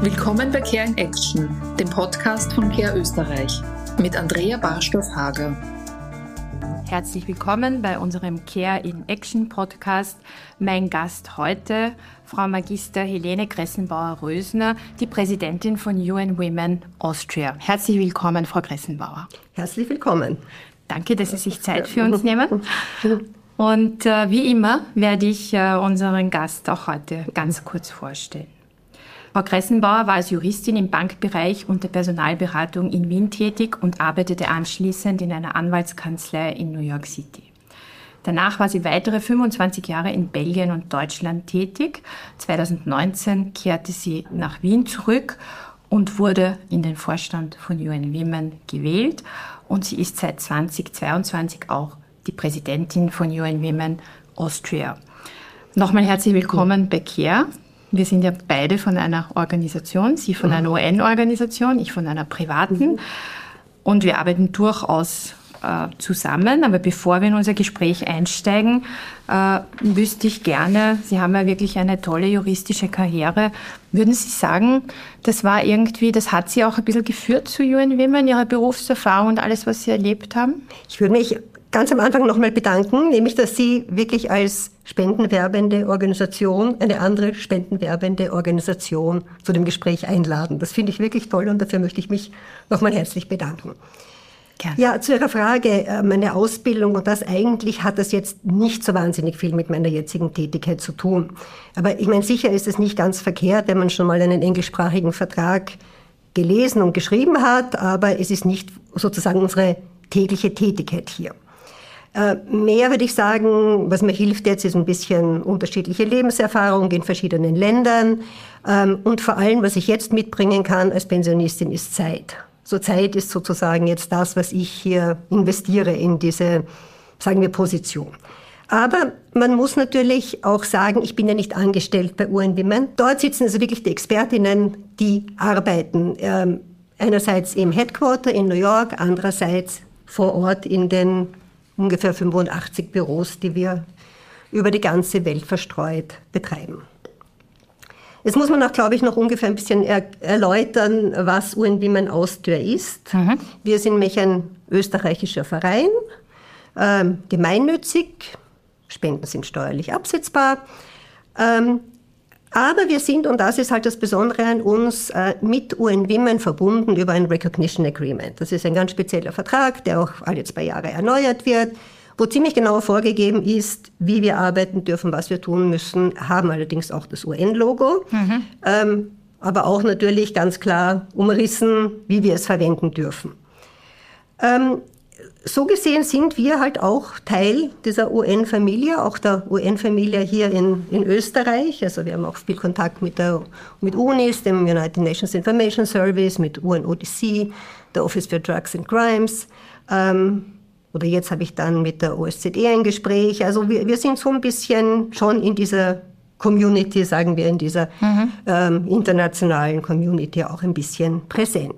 Willkommen bei Care in Action, dem Podcast von Care Österreich mit Andrea Barstoff-Hager. Herzlich willkommen bei unserem Care in Action Podcast. Mein Gast heute, Frau Magister Helene Gressenbauer-Rösner, die Präsidentin von UN Women Austria. Herzlich willkommen, Frau Gressenbauer. Herzlich willkommen. Danke, dass Sie sich Zeit für uns nehmen. Und wie immer werde ich unseren Gast auch heute ganz kurz vorstellen. Frau Gressenbauer war als Juristin im Bankbereich und der Personalberatung in Wien tätig und arbeitete anschließend in einer Anwaltskanzlei in New York City. Danach war sie weitere 25 Jahre in Belgien und Deutschland tätig. 2019 kehrte sie nach Wien zurück und wurde in den Vorstand von UN Women gewählt. Und sie ist seit 2022 auch die Präsidentin von UN Women Austria. Nochmal herzlich willkommen bei Care. Wir sind ja beide von einer Organisation, Sie von einer UN-Organisation, ich von einer privaten. Und wir arbeiten durchaus zusammen. Aber bevor wir in unser Gespräch einsteigen, wüsste ich gerne, Sie haben ja wirklich eine tolle juristische Karriere. Würden Sie sagen, das hat Sie auch ein bisschen geführt zu UN Women, Ihre Berufserfahrung und alles, was Sie erlebt haben? Ich würde mich ganz am Anfang nochmal bedanken, nämlich, dass Sie wirklich als spendenwerbende Organisation eine andere spendenwerbende Organisation zu dem Gespräch einladen. Das finde ich wirklich toll und dafür möchte ich mich nochmal herzlich bedanken. Gerne. Ja, zu Ihrer Frage, meine Ausbildung und das eigentlich hat das jetzt nicht so wahnsinnig viel mit meiner jetzigen Tätigkeit zu tun. Aber ich meine, sicher ist es nicht ganz verkehrt, wenn man schon mal einen englischsprachigen Vertrag gelesen und geschrieben hat, aber es ist nicht sozusagen unsere tägliche Tätigkeit hier. Mehr würde ich sagen, was mir hilft jetzt, ist ein bisschen unterschiedliche Lebenserfahrung in verschiedenen Ländern. Und vor allem, was ich jetzt mitbringen kann als Pensionistin, ist Zeit. So Zeit ist sozusagen jetzt das, was ich hier investiere in diese, sagen wir, Position. Aber man muss natürlich auch sagen, ich bin ja nicht angestellt bei UN Women. Dort sitzen also wirklich die Expertinnen, die arbeiten. Einerseits im Headquarter in New York, andererseits vor Ort in den ungefähr 85 Büros, die wir über die ganze Welt verstreut betreiben. Jetzt muss man auch, glaube ich, noch ungefähr ein bisschen erläutern, was UN Women Austria ist. Wir sind nämlich ein österreichischer Verein, gemeinnützig, Spenden sind steuerlich absetzbar, aber wir sind, und das ist halt das Besondere an uns, mit UN Women verbunden über ein Recognition Agreement. Das ist ein ganz spezieller Vertrag, der auch alle 2 Jahre erneuert wird, wo ziemlich genau vorgegeben ist, wie wir arbeiten dürfen, was wir tun müssen, haben allerdings auch das UN-Logo, aber auch natürlich ganz klar umrissen, wie wir es verwenden dürfen. So gesehen sind wir halt auch Teil dieser UN-Familie, auch der UN-Familie hier in Österreich. Also wir haben auch viel Kontakt mit UNIS, dem United Nations Information Service, mit UNODC, der Office for Drugs and Crimes. Oder jetzt habe ich dann mit der OSZE ein Gespräch. Also wir sind so ein bisschen schon in dieser Community, sagen wir, in dieser internationalen Community auch ein bisschen präsent.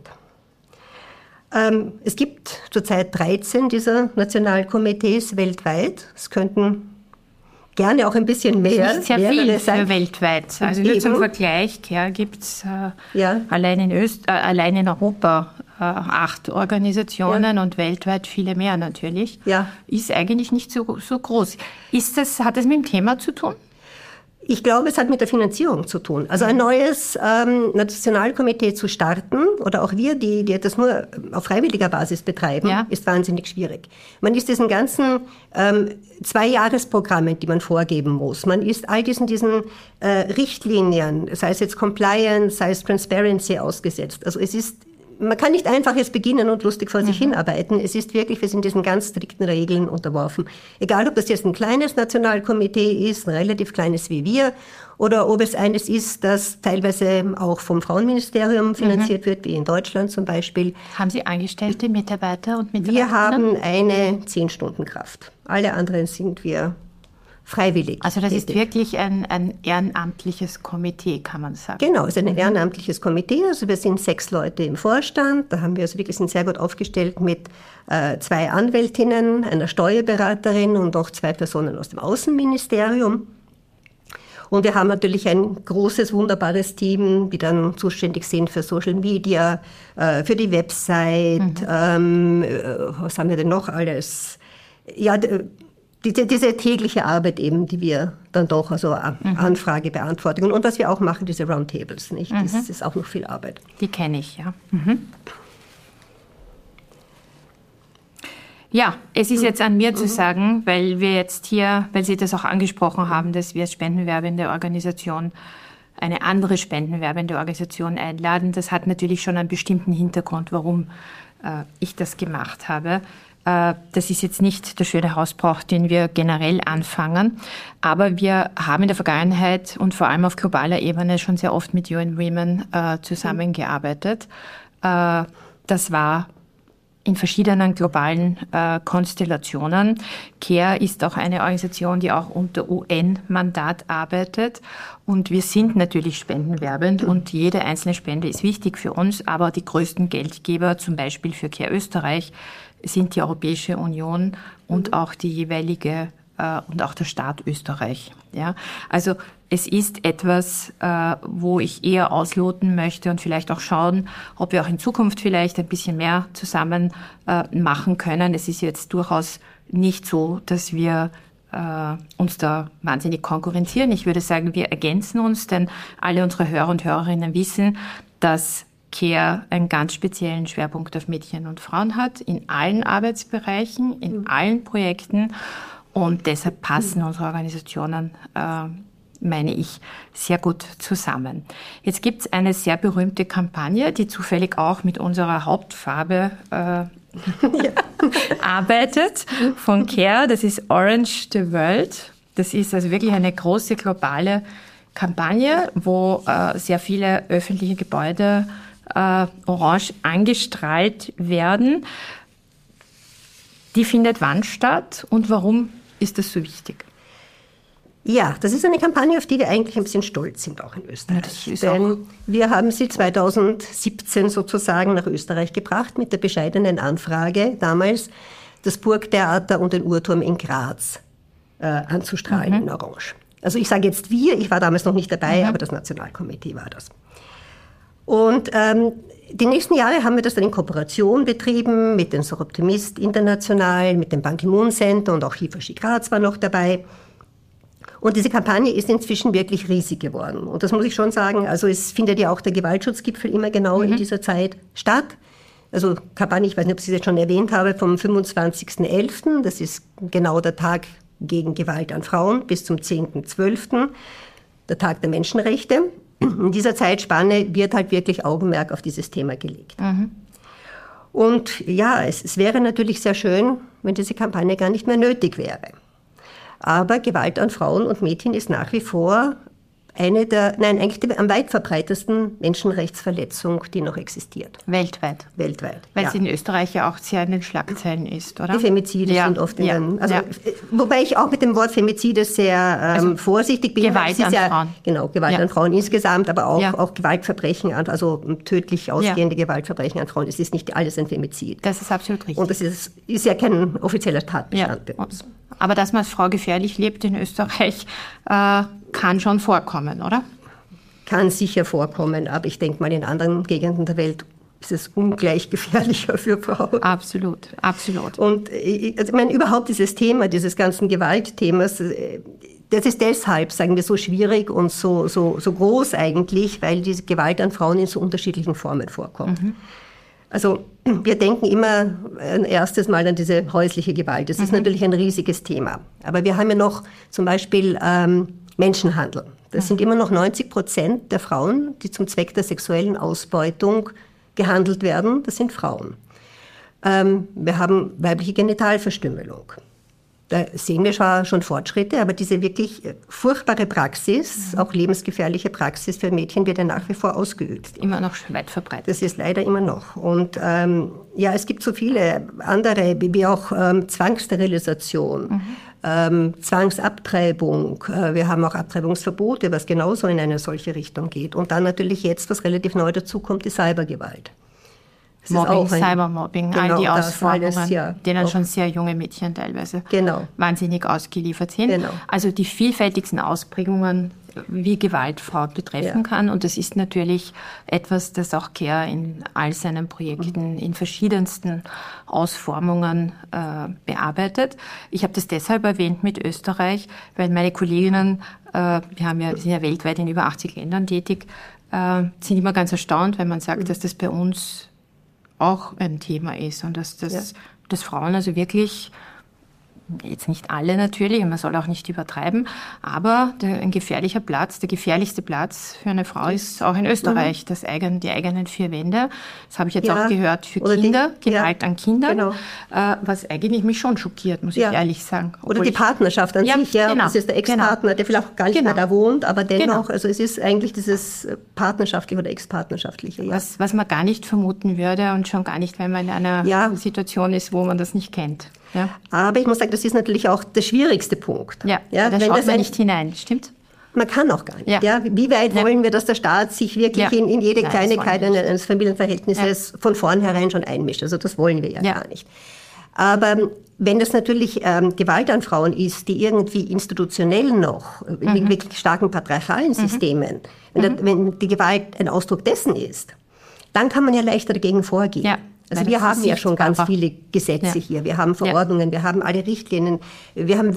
Es gibt zurzeit 13 dieser Nationalkomitees weltweit. Es könnten gerne auch ein bisschen mehr. Nicht sehr viel für weltweit. Also nur zum Vergleich, gibt es allein in Europa 8 Organisationen und weltweit viele mehr natürlich. Ja. Ist eigentlich nicht so groß. Hat das mit dem Thema zu tun? Ich glaube, es hat mit der Finanzierung zu tun. Also ein neues Nationalkomitee zu starten, oder auch wir, die das nur auf freiwilliger Basis betreiben, ist wahnsinnig schwierig. Man ist diesen ganzen 2-Jahres-Programmen, die man vorgeben muss. Man ist all diesen Richtlinien, sei es jetzt Compliance, sei es Transparency ausgesetzt. Also man kann nicht einfach jetzt beginnen und lustig vor sich hinarbeiten. Es ist wirklich, wir sind diesen ganz strikten Regeln unterworfen. Egal, ob das jetzt ein kleines Nationalkomitee ist, ein relativ kleines wie wir, oder ob es eines ist, das teilweise auch vom Frauenministerium finanziert wird, wie in Deutschland zum Beispiel. Haben Sie angestellte Mitarbeiter und Mitarbeiterinnen? Wir haben eine 10-Stunden-Kraft. Alle anderen sind wir freiwillig. Also das ist wirklich ein ehrenamtliches Komitee, kann man sagen. Genau, es ist ein ehrenamtliches Komitee. Also wir sind 6 Leute im Vorstand. Da haben wir also wirklich sind sehr gut aufgestellt mit 2 Anwältinnen, einer Steuerberaterin und auch 2 Personen aus dem Außenministerium. Und wir haben natürlich ein großes, wunderbares Team, die dann zuständig sind für Social Media, für die Website, was haben wir denn noch alles? Ja, diese tägliche Arbeit eben, die wir dann doch, also Anfrage, Beantwortung. Und was wir auch machen, diese Roundtables, nicht? Das ist auch noch viel Arbeit. Die kenne ich, ja. Ja, es ist jetzt an mir zu sagen, weil wir jetzt hier, weil Sie das auch angesprochen haben, dass wir als spendenwerbende Organisation eine andere spendenwerbende Organisation einladen. Das hat natürlich schon einen bestimmten Hintergrund, warum ich das gemacht habe. Das ist jetzt nicht der schöne Hausbrauch, den wir generell anfangen, aber wir haben in der Vergangenheit und vor allem auf globaler Ebene schon sehr oft mit UN Women zusammengearbeitet. Das war in verschiedenen globalen Konstellationen. CARE ist auch eine Organisation, die auch unter UN-Mandat arbeitet. Und wir sind natürlich spendenwerbend und jede einzelne Spende ist wichtig für uns. Aber die größten Geldgeber, zum Beispiel für CARE Österreich, sind die Europäische Union und auch die jeweilige und auch der Staat Österreich. Ja, also es ist etwas, wo ich eher ausloten möchte und vielleicht auch schauen, ob wir auch in Zukunft vielleicht ein bisschen mehr zusammen machen können. Es ist jetzt durchaus nicht so, dass wir uns da wahnsinnig konkurrenzieren. Ich würde sagen, wir ergänzen uns, denn alle unsere Hörer und Hörerinnen wissen, dass CARE einen ganz speziellen Schwerpunkt auf Mädchen und Frauen hat, in allen Arbeitsbereichen, in allen Projekten. Und deshalb passen unsere Organisationen, meine ich, sehr gut zusammen. Jetzt gibt es eine sehr berühmte Kampagne, die zufällig auch mit unserer Hauptfarbe arbeitet, von CARE. Das ist Orange the World. Das ist also wirklich eine große globale Kampagne, wo sehr viele öffentliche Gebäude orange angestrahlt werden. Die findet wann statt und warum ist das so wichtig? Ja, das ist eine Kampagne, auf die wir eigentlich ein bisschen stolz sind, auch in Österreich. Ja, denn wir haben sie 2017 sozusagen nach Österreich gebracht mit der bescheidenen Anfrage, damals das Burgtheater und den Uhrturm in Graz anzustrahlen in Orange. Also ich sage jetzt wir, ich war damals noch nicht dabei, aber das Nationalkomitee war das. Und die nächsten Jahre haben wir das dann in Kooperation betrieben mit den Soroptimist International, mit dem Ban Ki-moon Center und auch Hifashi Graz war noch dabei. Und diese Kampagne ist inzwischen wirklich riesig geworden. Und das muss ich schon sagen, also es findet ja auch der Gewaltschutzgipfel immer genau in dieser Zeit statt. Also Kampagne, ich weiß nicht, ob ich es jetzt schon erwähnt habe, vom 25.11., das ist genau der Tag gegen Gewalt an Frauen, bis zum 10.12., der Tag der Menschenrechte. In dieser Zeitspanne wird halt wirklich Augenmerk auf dieses Thema gelegt. Und ja, es wäre natürlich sehr schön, wenn diese Kampagne gar nicht mehr nötig wäre. Aber Gewalt an Frauen und Mädchen ist nach wie vor eigentlich die am weit verbreitetsten Menschenrechtsverletzung, die noch existiert. Weltweit? Weltweit, weil es in Österreich ja auch sehr in den Schlagzeilen ist, oder? Die Femizide sind oft in den... Also, wobei ich auch mit dem Wort Femizide sehr vorsichtig bin. Gewalt an Frauen. Genau, Gewalt an Frauen insgesamt, aber auch Gewaltverbrechen, also tödlich ausgehende Gewaltverbrechen an Frauen. Es ist nicht alles ein Femizid. Das ist absolut richtig. Und das ist ja kein offizieller Tatbestand bei uns. Aber dass man als Frau gefährlich lebt in Österreich, kann schon vorkommen, oder? Kann sicher vorkommen, aber ich denke mal, in anderen Gegenden der Welt ist es ungleich gefährlicher für Frauen. Absolut, absolut. Und ich meine, überhaupt dieses Thema, dieses ganzen Gewaltthemas, das ist deshalb, sagen wir, so schwierig und so groß eigentlich, weil diese Gewalt an Frauen in so unterschiedlichen Formen vorkommt. Also wir denken immer ein erstes Mal an diese häusliche Gewalt. Das ist natürlich ein riesiges Thema. Aber wir haben ja noch zum Beispiel Menschenhandel. Das sind immer noch 90% der Frauen, die zum Zweck der sexuellen Ausbeutung gehandelt werden. Das sind Frauen. Wir haben weibliche Genitalverstümmelung. Da sehen wir schon Fortschritte, aber diese wirklich furchtbare Praxis, auch lebensgefährliche Praxis für Mädchen, wird ja nach wie vor ausgeübt. Immer noch weit verbreitet. Das ist leider immer noch. Und es gibt so viele andere, wie auch Zwangssterilisation, Zwangsabtreibung. Wir haben auch Abtreibungsverbote, was genauso in eine solche Richtung geht. Und dann natürlich jetzt, was relativ neu dazu kommt, die Cybergewalt. Mobbing, Cybermobbing, genau, all die Ausforderungen, denen schon sehr junge Mädchen teilweise wahnsinnig ausgeliefert sind. Genau. Also die vielfältigsten Ausprägungen wie Gewalt Frauen betreffen kann. Und das ist natürlich etwas, das auch CARE in all seinen Projekten in verschiedensten Ausformungen bearbeitet. Ich habe das deshalb erwähnt mit Österreich, weil meine Kolleginnen, wir sind ja weltweit in über 80 Ländern tätig, sind immer ganz erstaunt, wenn man sagt, dass das bei uns auch ein Thema ist und dass Frauen also wirklich, jetzt nicht alle natürlich, man soll auch nicht übertreiben, aber ein gefährlicher Platz, der gefährlichste Platz für eine Frau ist auch in Österreich, die eigenen vier Wände. Das habe ich jetzt auch gehört für Kinder, Gewalt an Kindern, was eigentlich mich schon schockiert, muss ich ehrlich sagen. Oder die Partnerschaft an sich, genau, das ist der Ex-Partner, der vielleicht auch gar nicht mehr da wohnt, aber dennoch, also es ist eigentlich dieses partnerschaftliche oder ex-partnerschaftliche. Ja. Was man gar nicht vermuten würde und schon gar nicht, wenn man in einer Situation ist, wo man das nicht kennt. Ja. Aber ich muss sagen, das ist natürlich auch der schwierigste Punkt. Ja, da schaut man nicht hinein, stimmt? Man kann auch gar nicht. Ja. Wie weit wollen wir, dass der Staat sich wirklich in jede Kleinigkeit eines Familienverhältnisses von vornherein schon einmischt? Also das wollen wir gar nicht. Aber wenn das natürlich Gewalt an Frauen ist, die irgendwie institutionell noch, in wirklich starken patriarchalen Systemen, wenn die Gewalt ein Ausdruck dessen ist, dann kann man ja leichter dagegen vorgehen. Ja. Also wir haben ja schon ganz viele Gesetze hier. Wir haben Verordnungen, wir haben alle Richtlinien, wir haben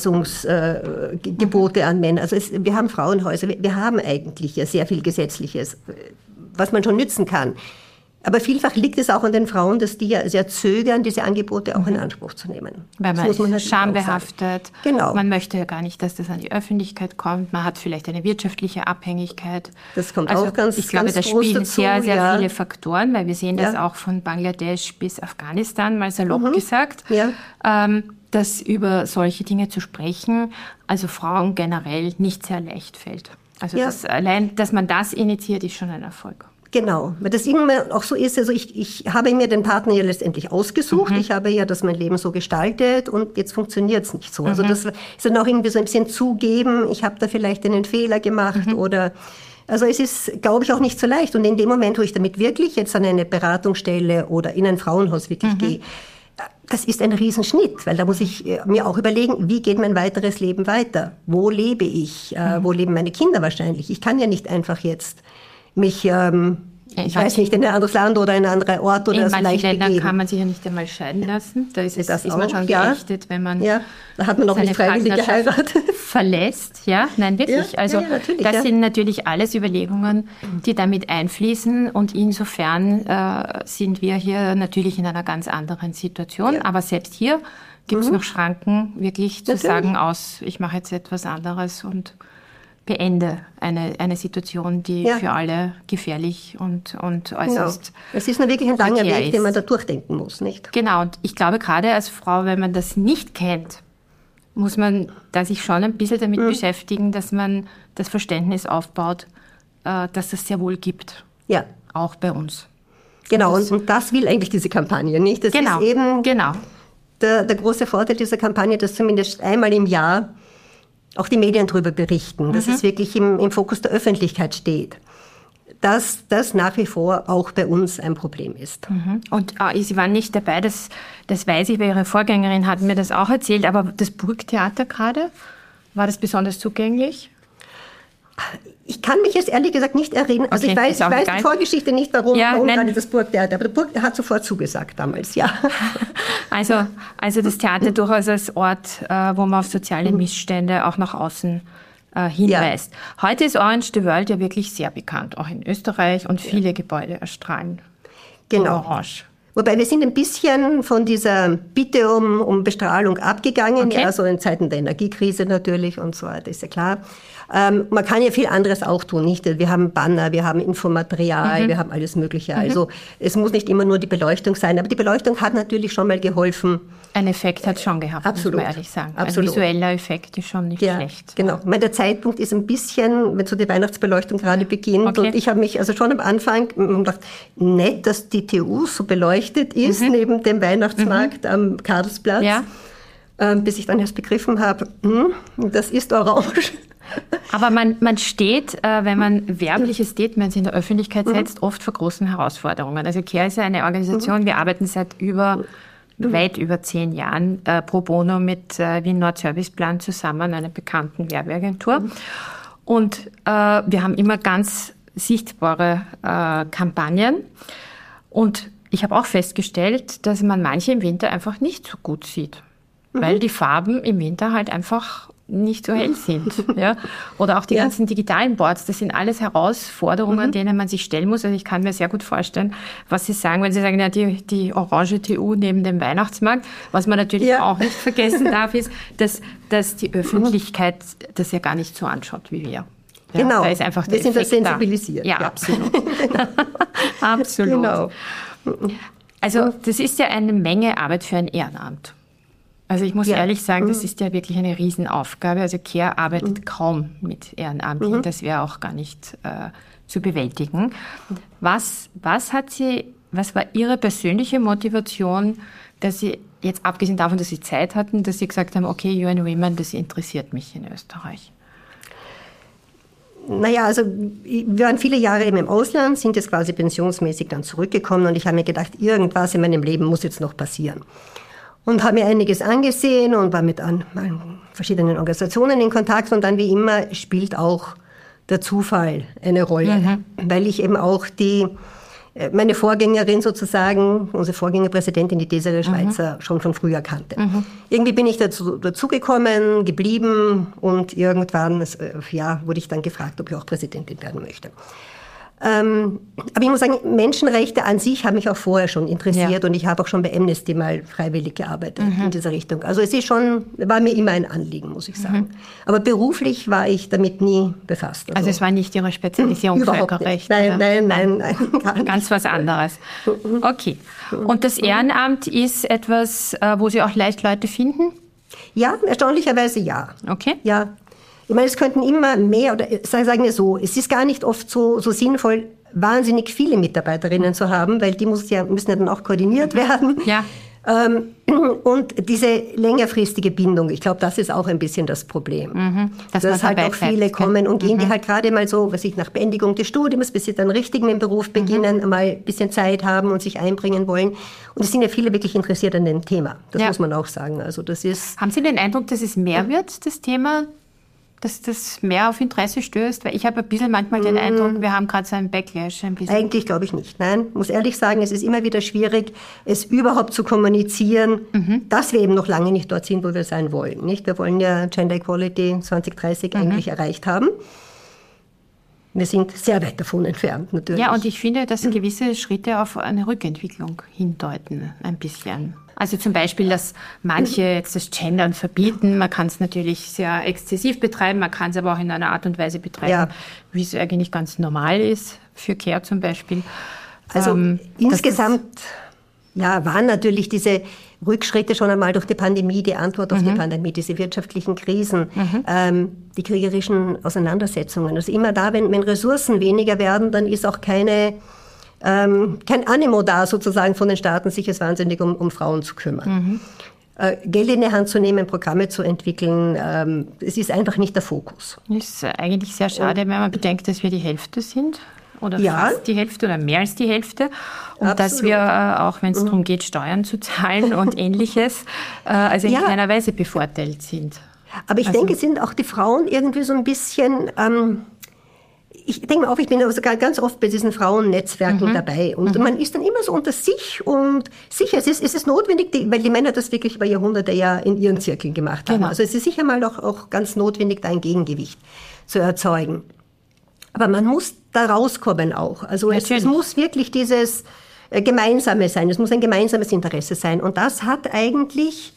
Wegweisungsgebote an Männer. Also wir haben Frauenhäuser, wir haben eigentlich ja sehr viel Gesetzliches, was man schon nützen kann. Aber vielfach liegt es auch an den Frauen, dass die ja sehr zögern, diese Angebote auch in Anspruch zu nehmen. Weil man ist schambehaftet. Genau. Man möchte ja gar nicht, dass das an die Öffentlichkeit kommt. Man hat vielleicht eine wirtschaftliche Abhängigkeit. Das kommt auch ganz Ich glaube, da spielen sehr viele Faktoren, weil wir sehen das auch von Bangladesch bis Afghanistan, mal salopp gesagt, dass über solche Dinge zu sprechen, also Frauen generell nicht sehr leicht fällt. Also dass man das initiiert, ist schon ein Erfolg. Genau, weil das immer auch so ist, also ich habe mir den Partner ja letztendlich ausgesucht, ich habe ja das mein Leben so gestaltet und jetzt funktioniert es nicht so. Also das ist dann auch irgendwie so ein bisschen zugeben, ich habe da vielleicht einen Fehler gemacht oder, also es ist, glaube ich, auch nicht so leicht. Und in dem Moment, wo ich damit wirklich jetzt an eine Beratungsstelle oder in ein Frauenhaus wirklich gehe, das ist ein Riesenschnitt, weil da muss ich mir auch überlegen, wie geht mein weiteres Leben weiter? Wo lebe ich? Wo leben meine Kinder wahrscheinlich? Ich kann ja nicht einfach jetzt mich, ich weiß nicht, in ein anderes Land oder in ein anderer Ort oder so leicht begeben. In manchen Ländern kann man sich ja nicht einmal scheiden lassen. Da ist man schon geächtet, wenn man da hat man auch nicht freiwillig geheiratet. Verlässt. Ja, nein, wirklich. Also das sind natürlich alles Überlegungen, die damit einfließen. Und insofern sind wir hier natürlich in einer ganz anderen Situation. Ja. Aber selbst hier gibt es noch Schranken, wirklich zu sagen, ich mache jetzt etwas anderes und beende eine Situation, die für alle gefährlich und äußerst Es ist wirklich ein langer Weg, den man da durchdenken muss, nicht? Genau, und ich glaube, gerade als Frau, wenn man das nicht kennt, muss man da sich schon ein bisschen damit beschäftigen, dass man das Verständnis aufbaut, dass es sehr wohl gibt. Ja. Auch bei uns. Genau, und das will eigentlich diese Kampagne, nicht? Das ist eben der große Vorteil dieser Kampagne, dass zumindest einmal im Jahr auch die Medien darüber berichten, dass es wirklich im Fokus der Öffentlichkeit steht, dass das nach wie vor auch bei uns ein Problem ist. Und Sie waren nicht dabei, das weiß ich, weil Ihre Vorgängerin hat mir das auch erzählt, aber das Burgtheater gerade, war das besonders zugänglich? Ich kann mich jetzt ehrlich gesagt nicht erinnern. Also ich weiß die Vorgeschichte nicht, warum gerade das Burgtheater. Aber der Burgtheater hat sofort zugesagt damals, Also das Theater durchaus als Ort, wo man auf soziale Missstände auch nach außen hinweist. Heute ist Orange the World ja wirklich sehr bekannt, auch in Österreich, und viele Gebäude erstrahlen. Genau. Orange. Wobei wir sind ein bisschen von dieser Bitte um Bestrahlung abgegangen, also in Zeiten der Energiekrise natürlich und so weiter, ist ja klar. Man kann ja viel anderes auch tun, nicht? Wir haben Banner, wir haben Infomaterial, wir haben alles Mögliche. Also es muss nicht immer nur die Beleuchtung sein, aber die Beleuchtung hat natürlich schon mal geholfen. Ein Effekt hat schon gehabt, muss man ehrlich sagen. Absolut. Ein visueller Effekt ist schon nicht schlecht. Genau. Der Zeitpunkt ist ein bisschen, wenn so die Weihnachtsbeleuchtung gerade beginnt. Und ich habe mich also schon am Anfang gedacht, nett, dass die TU so beleuchtet ist, neben dem Weihnachtsmarkt am Karlsplatz. Ja. Bis ich dann erst begriffen habe, das ist orange. Aber man steht, wenn man werbliche Statements in der Öffentlichkeit setzt, oft vor großen Herausforderungen. Also CARE ist ja eine Organisation, wir arbeiten seit weit über 10 Jahren pro bono mit Wien Nord Serviceplan zusammen, einer bekannten Werbeagentur. Und wir haben immer ganz sichtbare Kampagnen. Und ich habe auch festgestellt, dass man manche im Winter einfach nicht so gut sieht, weil die Farben im Winter halt einfach nicht so hell sind. Ja? Oder auch die ganzen digitalen Boards, das sind alles Herausforderungen, denen man sich stellen muss. Also ich kann mir sehr gut vorstellen, was Sie sagen, wenn Sie sagen, ja, die orange TU neben dem Weihnachtsmarkt. Was man natürlich auch nicht vergessen darf, ist, dass die Öffentlichkeit das ja gar nicht so anschaut wie wir. Ja, genau, da ist einfach wir sind da sensibilisiert. Ja, absolut. Absolut. Genau. Also das ist ja eine Menge Arbeit für ein Ehrenamt. Also ich muss ehrlich sagen, das ist ja wirklich eine Riesenaufgabe. Also CARE arbeitet kaum mit Ehrenamtlichen. Das wäre auch gar nicht zu bewältigen. Was war Ihre persönliche Motivation, dass Sie jetzt abgesehen davon, dass Sie Zeit hatten, dass Sie gesagt haben, okay, UN Women, das interessiert mich in Österreich? Naja, also wir waren viele Jahre eben im Ausland, sind jetzt quasi pensionsmäßig dann zurückgekommen und ich habe mir gedacht, irgendwas in meinem Leben muss jetzt noch passieren. Und habe mir einiges angesehen und war mit verschiedenen Organisationen in Kontakt. Und dann, wie immer, spielt auch der Zufall eine Rolle. Weil ich eben auch meine Vorgängerin sozusagen, unsere Vorgängerpräsidentin, die Desiree Schweizer, schon von früher kannte. Irgendwie bin ich dazugekommen, geblieben und irgendwann wurde ich dann gefragt, ob ich auch Präsidentin werden möchte. Aber ich muss sagen, Menschenrechte an sich haben mich auch vorher schon interessiert und ich habe auch schon bei Amnesty mal freiwillig gearbeitet in dieser Richtung. Also es war mir immer ein Anliegen, muss ich sagen. Aber beruflich war ich damit nie befasst. Also es war nicht Ihre Spezialisierung Völkerrecht? Nein. Ganz was anderes. Okay. Und das Ehrenamt ist etwas, wo Sie auch leicht Leute finden? Ja, erstaunlicherweise ja. Okay. Ja. Ich meine, es könnten immer mehr, oder sagen wir so, es ist gar nicht oft so sinnvoll, wahnsinnig viele Mitarbeiterinnen zu haben, weil die müssen ja dann auch koordiniert werden. Ja. Und diese längerfristige Bindung, ich glaube, das ist auch ein bisschen das Problem. Dass halt auch viele kommen und gehen, die halt gerade mal so, nach Beendigung des Studiums, bis sie dann richtig mit dem Beruf beginnen, mal ein bisschen Zeit haben und sich einbringen wollen. Und es sind ja viele wirklich interessiert an dem Thema. Das muss man auch sagen. Also das ist. Haben Sie den Eindruck, dass es mehr wird, das Thema? Dass das mehr auf Interesse stößt? Weil ich habe ein bisschen manchmal den Eindruck, wir haben gerade so einen Backlash. Ein bisschen. Eigentlich glaube ich nicht. Nein, muss ehrlich sagen, es ist immer wieder schwierig, es überhaupt zu kommunizieren, dass wir eben noch lange nicht dort sind, wo wir sein wollen. Nicht? Wir wollen ja Gender Equality 2030 eigentlich erreicht haben. Wir sind sehr weit davon entfernt, natürlich. Ja, und ich finde, dass gewisse Schritte auf eine Rückentwicklung hindeuten, ein bisschen. Also zum Beispiel, dass manche jetzt das Gendern verbieten. Man kann es natürlich sehr exzessiv betreiben, man kann es aber auch in einer Art und Weise betreiben, wie es eigentlich ganz normal ist, für CARE zum Beispiel. Also insgesamt waren natürlich diese Rückschritte schon einmal durch die Pandemie, die Antwort auf die Pandemie, diese wirtschaftlichen Krisen, die kriegerischen Auseinandersetzungen. Also immer da, wenn Ressourcen weniger werden, dann ist auch kein Animo da, sozusagen von den Staaten, sich jetzt wahnsinnig um Frauen zu kümmern. Geld in die Hand zu nehmen, Programme zu entwickeln, es ist einfach nicht der Fokus. Das ist eigentlich sehr schade, wenn man bedenkt, dass wir die Hälfte sind. Oder fast die Hälfte oder mehr als die Hälfte. Und absolut. Dass wir, auch wenn es darum geht, Steuern zu zahlen und Ähnliches, also in keiner Weise bevorteilt sind. Aber ich denke, sind auch die Frauen irgendwie so ein bisschen... ich denke mal auch, ich bin sogar ganz oft bei diesen Frauennetzwerken dabei. Und man ist dann immer so unter sich und sicher, es ist notwendig, weil die Männer das wirklich über Jahrhunderte ja in ihren Zirkeln gemacht haben. Genau. Also es ist sicher mal auch ganz notwendig, da ein Gegengewicht zu erzeugen. Aber man muss da rauskommen auch. Also es muss wirklich dieses Gemeinsame sein. Es muss ein gemeinsames Interesse sein. Und das hat eigentlich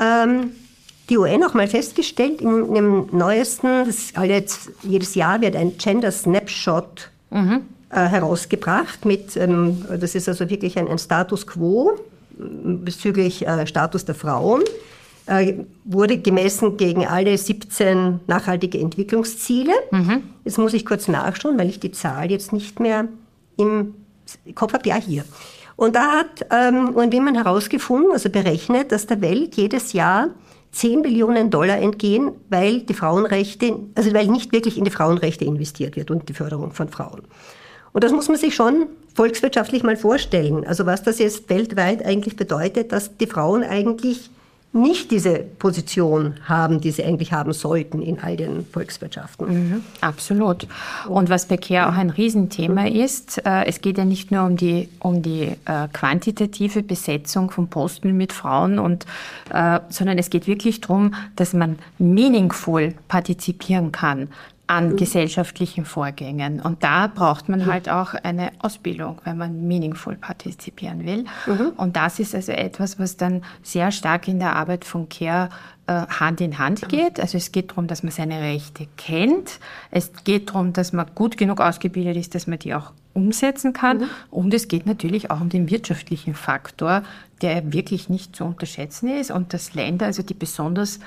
die UN auch mal festgestellt in dem neuesten, jedes Jahr wird ein Gender Snapshot herausgebracht das ist also wirklich ein Status Quo bezüglich Status der Frauen, wurde gemessen gegen alle 17 nachhaltige Entwicklungsziele. Jetzt muss ich kurz nachschauen, weil ich die Zahl jetzt nicht mehr im Kopf habe. Ja, hier. Und da hat UN Women herausgefunden, also berechnet, dass der Welt jedes Jahr 10 Billionen Dollar entgehen, weil weil nicht wirklich in die Frauenrechte investiert wird und die Förderung von Frauen. Und das muss man sich schon volkswirtschaftlich mal vorstellen. Also was das jetzt weltweit eigentlich bedeutet, dass die Frauen eigentlich nicht diese Position haben, die sie eigentlich haben sollten in all den Volkswirtschaften. Absolut. Und was bei Care auch ein Riesenthema ist, es geht ja nicht nur um die quantitative Besetzung von Posten mit Frauen, sondern es geht wirklich darum, dass man meaningful partizipieren kann an gesellschaftlichen Vorgängen. Und da braucht man halt auch eine Ausbildung, wenn man meaningful partizipieren will. Und das ist also etwas, was dann sehr stark in der Arbeit von Care Hand in Hand geht. Also es geht darum, dass man seine Rechte kennt. Es geht darum, dass man gut genug ausgebildet ist, dass man die auch umsetzen kann. Und es geht natürlich auch um den wirtschaftlichen Faktor, der wirklich nicht zu unterschätzen ist. Und dass Länder, also die besonders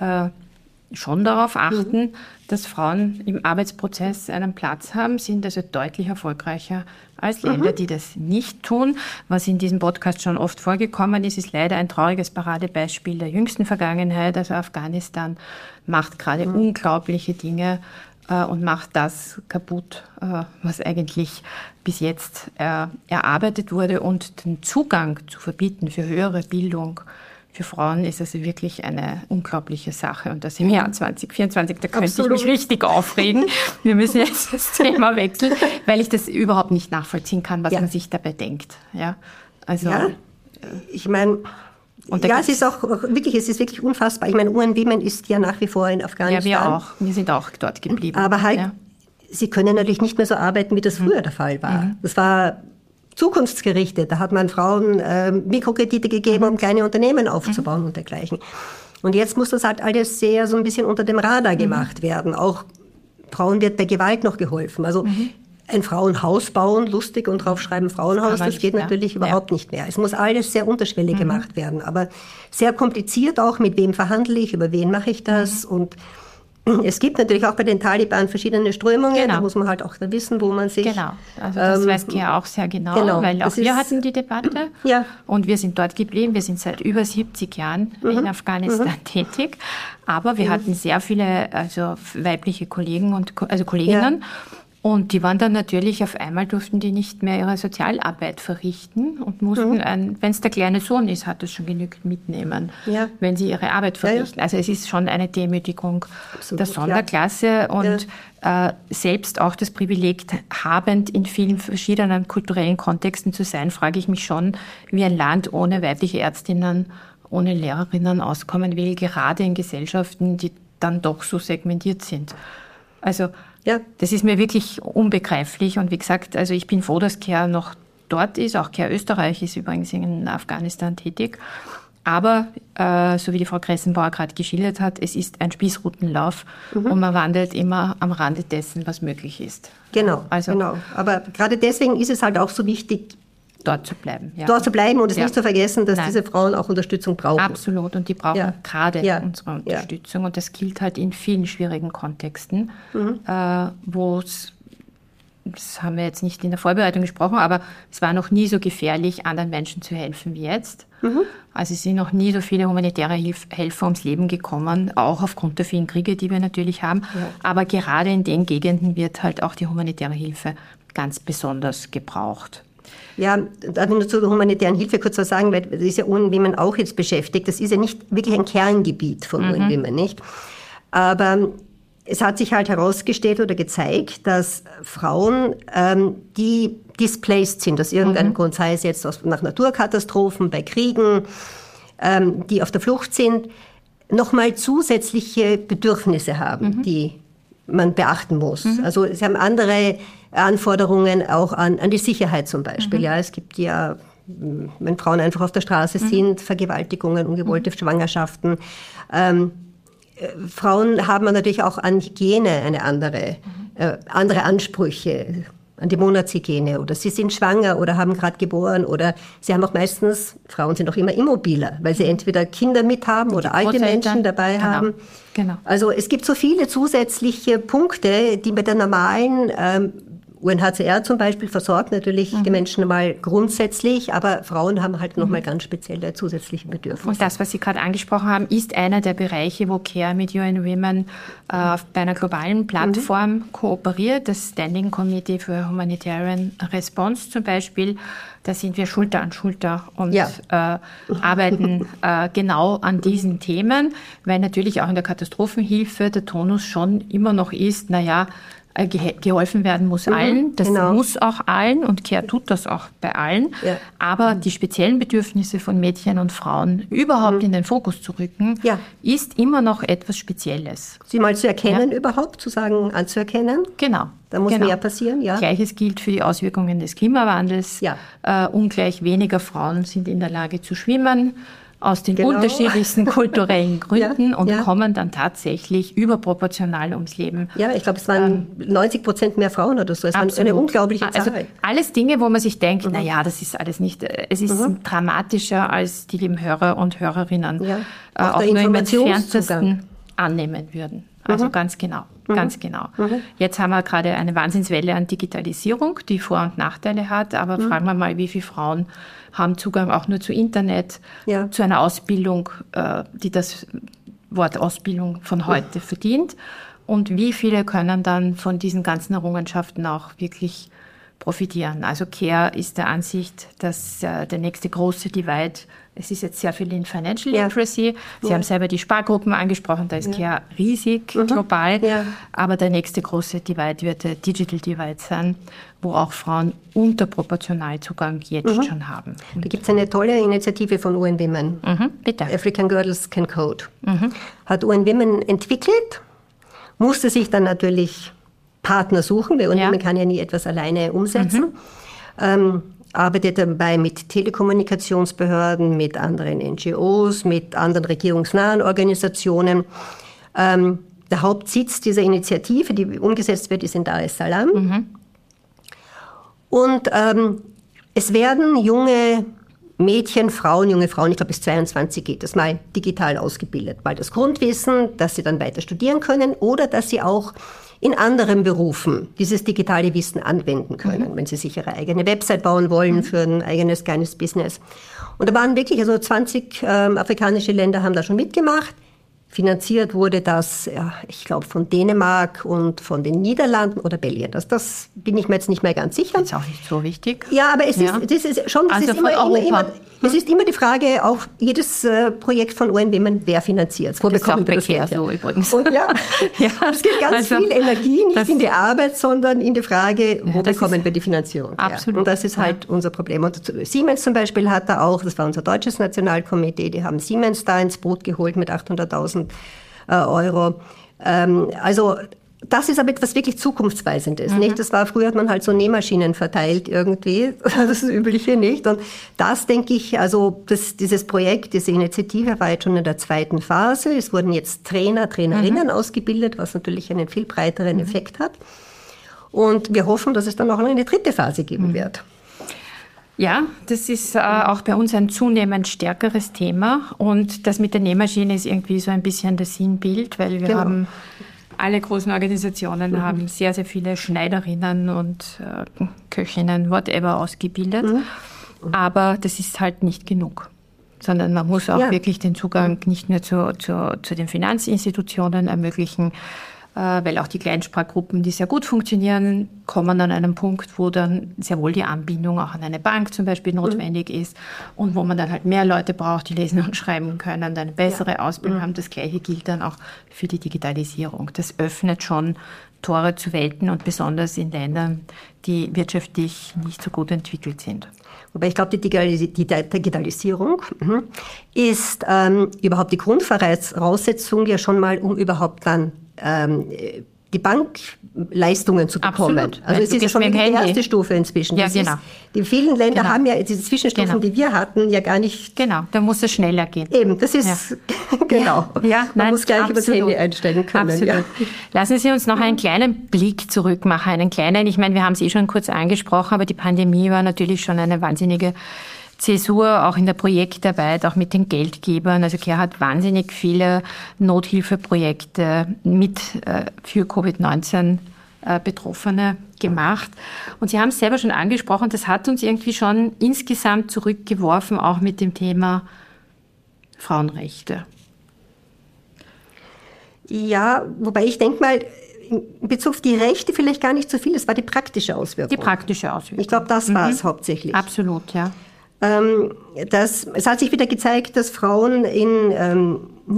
schon darauf achten, dass Frauen im Arbeitsprozess einen Platz haben, sind also deutlich erfolgreicher als Länder, die das nicht tun. Was in diesem Podcast schon oft vorgekommen ist, ist leider ein trauriges Paradebeispiel der jüngsten Vergangenheit. Also Afghanistan macht gerade unglaubliche Dinge und macht das kaputt, was eigentlich bis jetzt erarbeitet wurde. Und den Zugang zu verbieten für höhere Bildung für Frauen ist also wirklich eine unglaubliche Sache. Und das im Jahr 2024, da könnte ich mich richtig aufregen. Wir müssen jetzt das Thema wechseln, weil ich das überhaupt nicht nachvollziehen kann, was man sich dabei denkt. Ja, also, ich meine, es ist auch wirklich, es ist wirklich unfassbar. Ich meine, UN Women ist ja nach wie vor in Afghanistan. Ja, wir auch. Wir sind auch dort geblieben. Aber halt, sie können natürlich nicht mehr so arbeiten, wie das früher der Fall war. Das war zukunftsgerichtet. Da hat man Frauen Mikrokredite gegeben, um kleine Unternehmen aufzubauen und dergleichen. Und jetzt muss das halt alles sehr so ein bisschen unter dem Radar gemacht werden. Auch Frauen wird bei Gewalt noch geholfen. Also ein Frauenhaus bauen, lustig und draufschreiben Frauenhaus, das geht natürlich überhaupt nicht mehr. Es muss alles sehr unterschwellig gemacht werden. Aber sehr kompliziert auch, mit wem verhandle ich, über wen mache ich das und es gibt natürlich auch bei den Taliban verschiedene Strömungen, da muss man halt auch wissen, wo man sich... Genau, also das weiß Kia auch sehr genau, weil auch wir hatten die Debatte und wir sind dort geblieben. Wir sind seit über 70 Jahren in Afghanistan tätig, aber wir hatten sehr viele weibliche Kollegen und Kolleginnen. Und die waren dann natürlich, auf einmal durften die nicht mehr ihre Sozialarbeit verrichten und mussten, wenn es der kleine Sohn ist, hat das schon genügend mitnehmen, wenn sie ihre Arbeit verrichten. Also es ist schon eine Demütigung der Sonderklasse und selbst auch das Privileg habend, in vielen verschiedenen kulturellen Kontexten zu sein, frage ich mich schon, wie ein Land ohne weibliche Ärztinnen, ohne Lehrerinnen auskommen will, gerade in Gesellschaften, die dann doch so segmentiert sind. Also das ist mir wirklich unbegreiflich. Und wie gesagt, also ich bin froh, dass Care noch dort ist. Auch Care Österreich ist übrigens in Afghanistan tätig. Aber, so wie die Frau Kressenbauer gerade geschildert hat, es ist ein Spießrutenlauf und man wandelt immer am Rande dessen, was möglich ist. Genau. Aber gerade deswegen ist es halt auch so wichtig, dort zu bleiben. Ja. Dort zu bleiben und es nicht zu vergessen, dass diese Frauen auch Unterstützung brauchen. Absolut. Und die brauchen gerade unsere Unterstützung. Und das gilt halt in vielen schwierigen Kontexten, wo es, das haben wir jetzt nicht in der Vorbereitung gesprochen, aber es war noch nie so gefährlich, anderen Menschen zu helfen wie jetzt. Also es sind noch nie so viele humanitäre Helfer ums Leben gekommen, auch aufgrund der vielen Kriege, die wir natürlich haben. Aber gerade in den Gegenden wird halt auch die humanitäre Hilfe ganz besonders gebraucht. Ja, darf ich nur zur humanitären Hilfe kurz was sagen, weil das ist ja UN Women auch jetzt beschäftigt. Das ist ja nicht wirklich ein Kerngebiet von UN Women, nicht? Aber es hat sich halt herausgestellt oder gezeigt, dass Frauen, die displaced sind aus irgendeinem Grund, sei es jetzt nach Naturkatastrophen, bei Kriegen, die auf der Flucht sind, nochmal zusätzliche Bedürfnisse haben, die man beachten muss. Also sie haben andere Anforderungen auch an die Sicherheit zum Beispiel. Ja, es gibt ja, wenn Frauen einfach auf der Straße sind, Vergewaltigungen, ungewollte Schwangerschaften. Frauen haben natürlich auch an Hygiene eine andere Ansprüche, an die Monatshygiene, oder sie sind schwanger oder haben gerade geboren, oder sie haben auch meistens, Frauen sind auch immer immobiler, weil sie entweder Kinder mit haben oder alte Menschen dabei haben. Genau. Also es gibt so viele zusätzliche Punkte, die bei der normalen UNHCR zum Beispiel versorgt natürlich die Menschen mal grundsätzlich, aber Frauen haben halt nochmal ganz spezielle zusätzliche Bedürfnisse. Und das, was Sie gerade angesprochen haben, ist einer der Bereiche, wo CARE mit UN Women bei einer globalen Plattform kooperiert. Das Standing Committee for Humanitarian Response zum Beispiel. Da sind wir Schulter an Schulter und arbeiten genau an diesen Themen, weil natürlich auch in der Katastrophenhilfe der Tonus schon immer noch ist, geholfen werden muss allen. Das muss auch allen und CARE tut das auch bei allen. Ja. Aber die speziellen Bedürfnisse von Mädchen und Frauen überhaupt in den Fokus zu rücken, ist immer noch etwas Spezielles. Sie mal zu erkennen überhaupt, zu sagen, anzuerkennen. Genau. Da muss mehr passieren, ja. Gleiches gilt für die Auswirkungen des Klimawandels. Ja. Ungleich weniger Frauen sind in der Lage zu schwimmen, aus den unterschiedlichsten kulturellen Gründen und kommen dann tatsächlich überproportional ums Leben. Ja, ich glaube, es waren 90% mehr Frauen oder so. Es war eine unglaubliche Zahl. Also alles Dinge, wo man sich denkt, das ist alles nicht, es ist dramatischer, als die lieben Hörer und Hörerinnen auch nur im entferntesten annehmen würden. Also ganz genau. Jetzt haben wir gerade eine Wahnsinnswelle an Digitalisierung, die Vor- und Nachteile hat, aber fragen wir mal, wie viele Frauen haben Zugang auch nur zu Internet, zu einer Ausbildung, die das Wort Ausbildung von heute verdient, und wie viele können dann von diesen ganzen Errungenschaften auch wirklich profitieren. Also CARE ist der Ansicht, dass der nächste große Divide, es ist jetzt sehr viel in Financial Literacy. Sie haben selber die Spargruppen angesprochen, da ist CARE riesig global. Ja. Aber der nächste große Divide wird der Digital Divide sein, wo auch Frauen unterproportional Zugang jetzt schon haben. Da gibt es eine tolle Initiative von UN Women. Bitte. African Girls Can Code. Hat UN Women entwickelt, musste sich dann natürlich Partner suchen, weil UN Women kann ja nie etwas alleine umsetzen. Arbeitet dabei mit Telekommunikationsbehörden, mit anderen NGOs, mit anderen regierungsnahen Organisationen. Der Hauptsitz dieser Initiative, die umgesetzt wird, ist in Dar es Salaam. Und es werden junge Mädchen, junge Frauen, ich glaube bis 22 geht das mal, digital ausgebildet. Mal das Grundwissen, dass sie dann weiter studieren können oder dass sie auch in anderen Berufen dieses digitale Wissen anwenden können, wenn sie sich ihre eigene Website bauen wollen für ein eigenes kleines Business. Und da waren wirklich, 20 afrikanische Länder haben da schon mitgemacht. Finanziert wurde das, ich glaube, von Dänemark und von den Niederlanden oder Belgien. Das bin ich mir jetzt nicht mehr ganz sicher. Das ist auch nicht so wichtig. Ja, aber es ist immer die Frage, auch jedes Projekt von UN Women, wer finanziert es? Wo bekommen wir das Geld? So übrigens. Und es geht ganz viel Energie nicht in die Arbeit, sondern in die Frage, wo bekommen wir die Finanzierung? Absolut. Und das ist halt unser Problem. Und Siemens zum Beispiel hat da auch, das war unser deutsches Nationalkomitee, die haben Siemens da ins Boot geholt mit 800.000 Euro. Also das ist aber etwas wirklich Zukunftsweisendes. Nicht? Das war früher, hat man halt so Nähmaschinen verteilt irgendwie. Das ist das Übliche nicht. Und das denke ich, also dieses Projekt, diese Initiative war jetzt schon in der zweiten Phase. Es wurden jetzt Trainerinnen ausgebildet, was natürlich einen viel breiteren Effekt hat. Und wir hoffen, dass es dann auch noch eine dritte Phase geben wird. Ja, das ist auch bei uns ein zunehmend stärkeres Thema. Und das mit der Nähmaschine ist irgendwie so ein bisschen das Sinnbild, weil wir haben, alle großen Organisationen haben sehr, sehr viele Schneiderinnen und Köchinnen, whatever, ausgebildet. Aber das ist halt nicht genug. Sondern man muss auch wirklich den Zugang nicht nur zu den Finanzinstitutionen ermöglichen, weil auch die Kleinspargruppen, die sehr gut funktionieren, kommen an einen Punkt, wo dann sehr wohl die Anbindung auch an eine Bank zum Beispiel notwendig ist und wo man dann halt mehr Leute braucht, die lesen und schreiben können, eine bessere Ausbildung haben. Das Gleiche gilt dann auch für die Digitalisierung. Das öffnet schon Tore zu Welten und besonders in Ländern, die wirtschaftlich nicht so gut entwickelt sind. Wobei ich glaube, die Digitalisierung ist überhaupt die Grundvoraussetzung ja schon mal, um überhaupt dann die Bankleistungen zu bekommen. Absolut. Also es ist ja schon die erste Stufe inzwischen. Ja, genau. Die vielen Länder haben ja diese Zwischenstufen, die wir hatten, ja gar nicht. Genau, da muss es schneller gehen. Eben, das ist, genau. Ja, man muss gleich über das Handy einstellen können. Absolut. Ja. Lassen Sie uns noch einen kleinen Blick zurück machen, ich meine, wir haben es schon kurz angesprochen, aber die Pandemie war natürlich schon eine wahnsinnige Zäsur, auch in der Projektarbeit, auch mit den Geldgebern. Also CARE hat wahnsinnig viele Nothilfeprojekte für Covid-19 Betroffene gemacht. Und Sie haben es selber schon angesprochen, das hat uns irgendwie schon insgesamt zurückgeworfen, auch mit dem Thema Frauenrechte. Ja, wobei ich denke mal, in Bezug auf die Rechte vielleicht gar nicht so viel, es war die praktische Auswirkung. Die praktische Auswirkung. Ich glaube, das war es hauptsächlich. Absolut, ja. Es hat sich wieder gezeigt, dass Frauen im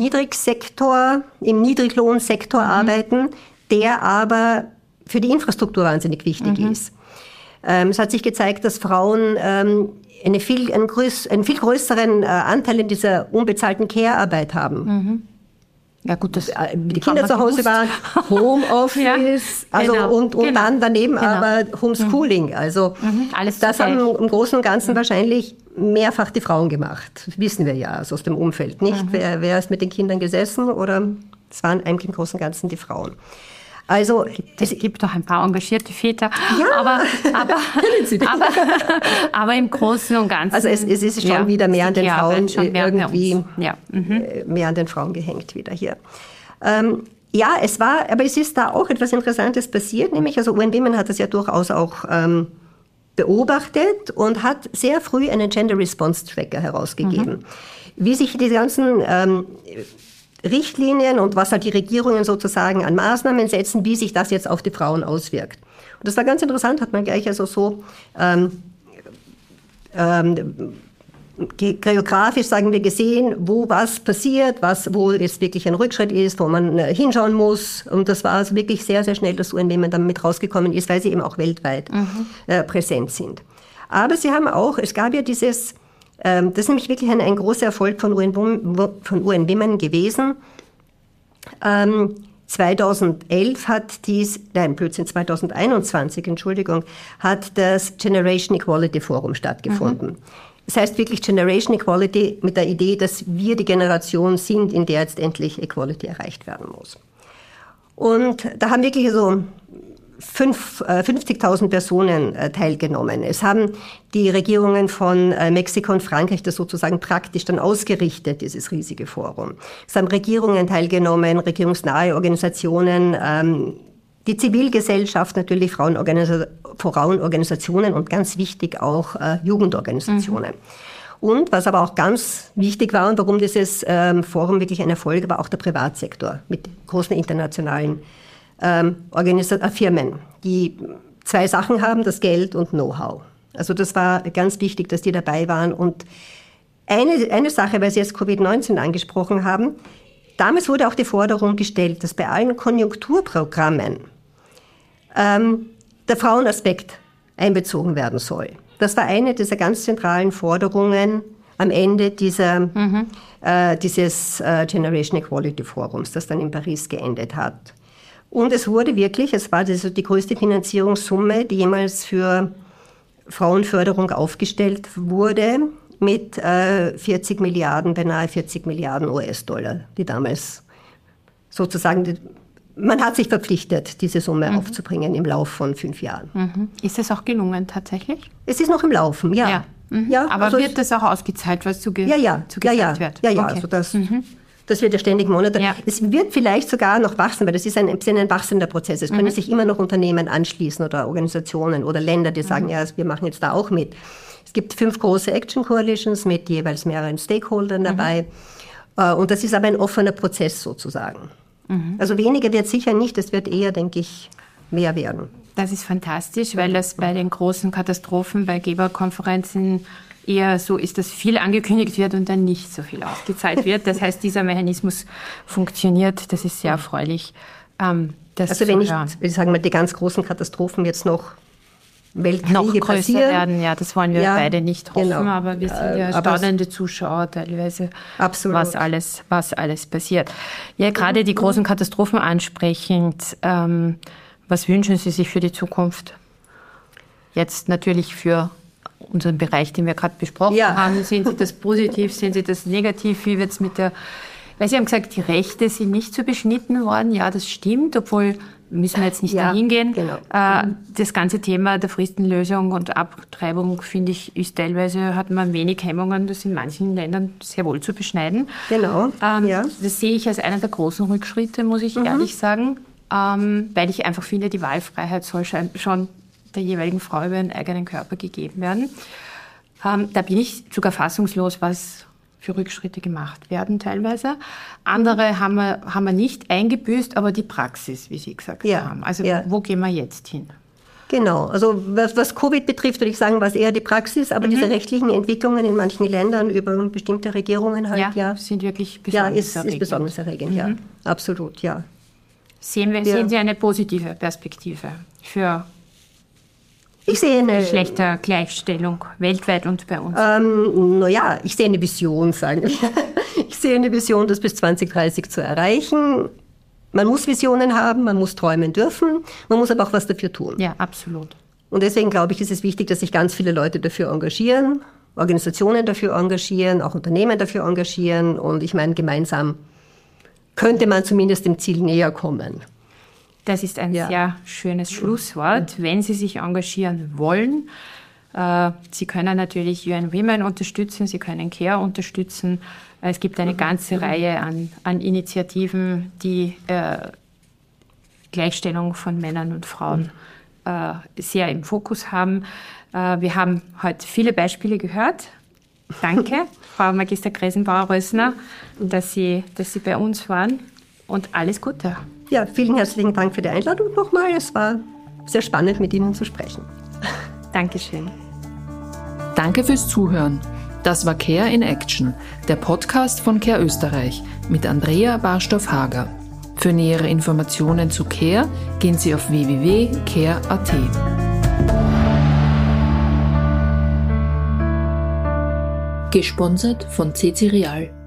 Niedriglohnsektor arbeiten, der aber für die Infrastruktur wahnsinnig wichtig ist. Es hat sich gezeigt, dass Frauen einen viel größeren Anteil in dieser unbezahlten Care-Arbeit haben. Ja gut, das die Kinder zu Hause waren, Homeoffice, und dann daneben aber Homeschooling. Also alles das haben im Großen und Ganzen wahrscheinlich mehrfach die Frauen gemacht. Das wissen wir ja also aus dem Umfeld. Nicht, wer ist mit den Kindern gesessen, oder es waren eigentlich im Großen und Ganzen die Frauen. Also, es gibt doch ein paar engagierte Väter, ja. aber im Großen und Ganzen. Also es ist schon wieder mehr an den Frauen mehr an den Frauen gehängt wieder hier. Aber es ist da auch etwas Interessantes passiert, nämlich also UN Women hat das ja durchaus auch beobachtet und hat sehr früh einen Gender Response Tracker herausgegeben. Wie sich die ganzen Richtlinien und was halt die Regierungen sozusagen an Maßnahmen setzen, wie sich das jetzt auf die Frauen auswirkt. Und das war ganz interessant, hat man gleich also so geografisch, sagen wir, gesehen, wo was passiert, wo jetzt wirklich ein Rückschritt ist, wo man hinschauen muss. Und das war also wirklich sehr, sehr schnell, dass UN Women damit rausgekommen ist, weil sie eben auch weltweit präsent sind. Aber es gab ja dieses... Das ist nämlich wirklich ein großer Erfolg von UN Women gewesen. 2021, hat das Generation Equality Forum stattgefunden. Das heißt wirklich Generation Equality mit der Idee, dass wir die Generation sind, in der jetzt endlich Equality erreicht werden muss. Und da haben wirklich so 50.000 Personen teilgenommen. Es haben die Regierungen von Mexiko und Frankreich das sozusagen praktisch dann ausgerichtet, dieses riesige Forum. Es haben Regierungen teilgenommen, regierungsnahe Organisationen, die Zivilgesellschaft, natürlich Frauenorganisationen und ganz wichtig auch Jugendorganisationen. Und was aber auch ganz wichtig war und warum dieses Forum wirklich ein Erfolg war, auch der Privatsektor mit großen internationalen Firmen, die zwei Sachen haben, das Geld und Know-how. Also das war ganz wichtig, dass die dabei waren. Und eine Sache, weil Sie jetzt Covid-19 angesprochen haben, damals wurde auch die Forderung gestellt, dass bei allen Konjunkturprogrammen der Frauenaspekt einbezogen werden soll. Das war eine dieser ganz zentralen Forderungen am Ende dieses Generation Equality Forums, das dann in Paris geendet hat. Und es war die größte Finanzierungssumme, die jemals für Frauenförderung aufgestellt wurde, mit 40 Milliarden, beinahe 40 Milliarden US-Dollar, die damals sozusagen, man hat sich verpflichtet, diese Summe aufzubringen im Laufe von 5 Jahren. Ist es auch gelungen tatsächlich? Es ist noch im Laufen, ja. Ja, aber also wird das auch ausgezahlt, was zugezahlt wird? Ja, okay. also das wird ja ständig Monate. Ja. Es wird vielleicht sogar noch wachsen, weil das ist ein wachsender Prozess. Es können sich immer noch Unternehmen anschließen oder Organisationen oder Länder, die sagen, ja, wir machen jetzt da auch mit. Es gibt 5 große Action Coalitions mit jeweils mehreren Stakeholdern dabei. Und das ist aber ein offener Prozess sozusagen. Also weniger wird sicher nicht, es wird eher, denke ich, mehr werden. Das ist fantastisch, weil das bei den großen Katastrophen, bei Geberkonferenzen eher so ist, dass viel angekündigt wird und dann nicht so viel ausgezahlt wird. Das heißt, dieser Mechanismus funktioniert. Das ist sehr erfreulich. Also wenn ich sage mal, die ganz großen Katastrophen jetzt noch Weltkriege noch größer passieren werden, ja, das wollen wir beide nicht hoffen, aber wir sind ja staunende Zuschauer teilweise, was alles passiert. Ja, gerade die großen Katastrophen ansprechend, was wünschen Sie sich für die Zukunft? Jetzt natürlich für unseren Bereich, den wir gerade besprochen haben. Sehen Sie das positiv, sehen Sie das negativ? Wie wird es mit der... Weil Sie haben gesagt, die Rechte sind nicht so beschnitten worden. Ja, das stimmt, obwohl müssen wir jetzt nicht dahin gehen. Genau. Das ganze Thema der Fristenlösung und Abtreibung, finde ich, ist teilweise, hat man wenig Hemmungen, das in manchen Ländern sehr wohl zu beschneiden. Genau, Das sehe ich als einer der großen Rückschritte, muss ich ehrlich sagen. weil ich einfach finde, die Wahlfreiheit soll schon der jeweiligen Frau über ihren eigenen Körper gegeben werden. Da bin ich sogar fassungslos, was für Rückschritte gemacht werden teilweise. Andere haben wir nicht eingebüßt, aber die Praxis, wie Sie gesagt haben. Also wo gehen wir jetzt hin? Genau, also was Covid betrifft, würde ich sagen, war es eher die Praxis, aber diese rechtlichen Entwicklungen in manchen Ländern über bestimmte Regierungen halt, sind wirklich besorgniserregend. Ist besorgniserregend, ja, absolut, ja. Sehen Sie eine positive Perspektive für ich sehe eine Geschlechtergleichstellung weltweit und bei uns? Ich sehe eine Vision, sagen wir. Ich sehe eine Vision, das bis 2030 zu erreichen. Man muss Visionen haben, man muss träumen dürfen, man muss aber auch was dafür tun. Ja, absolut. Und deswegen glaube ich, ist es wichtig, dass sich ganz viele Leute dafür engagieren, Organisationen dafür engagieren, auch Unternehmen dafür engagieren. Und ich meine, gemeinsam könnte man zumindest dem Ziel näher kommen. Das ist ein sehr schönes Schlusswort. Wenn Sie sich engagieren wollen, Sie können natürlich UN Women unterstützen, Sie können CARE unterstützen. Es gibt eine ganze Reihe an Initiativen, die Gleichstellung von Männern und Frauen sehr im Fokus haben. Wir haben heute viele Beispiele gehört. Danke, Frau Magister Gresenbauer-Rössner, dass Sie bei uns waren und alles Gute. Ja, vielen herzlichen Dank für die Einladung nochmal. Es war sehr spannend, mit Ihnen zu sprechen. Dankeschön. Danke fürs Zuhören. Das war CARE in Action, der Podcast von CARE Österreich mit Andrea Barstoff-Hager. Für nähere Informationen zu CARE gehen Sie auf www.care.at. Gesponsert von CC Real.